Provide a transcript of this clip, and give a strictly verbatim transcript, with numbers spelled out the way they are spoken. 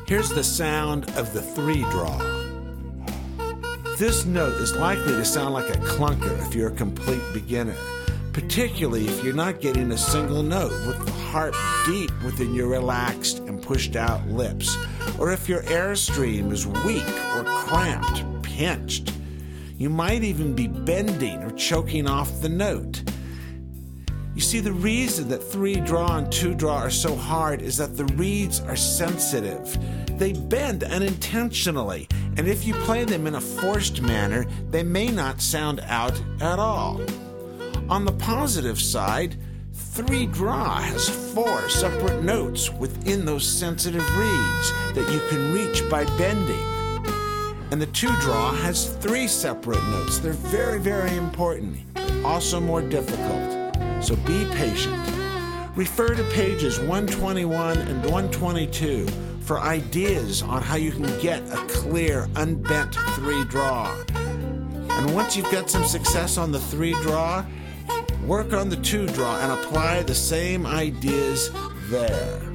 Here's the sound of the three draw. This note is likely to sound like a clunker if you're a complete beginner, particularly if you're not getting a single note with the heart deep within your relaxed and pushed out lips, or if your airstream is weak or cramped, pinched. You might even be bending or choking off the note. You see, the reason that three draw and two draw are so hard is that the reeds are sensitive. They bend unintentionally, and if you play them in a forced manner, they may not sound out at all. On the positive side, three draw has four separate notes within those sensitive reeds that you can reach by bending. And the two draw has three separate notes. They're very, very important, also more difficult. So be patient. Refer to pages one twenty-one and one twenty-two for ideas on how you can get a clear, unbent three draw. And once you've got some success on the three draw, work on the two draw and apply the same ideas there.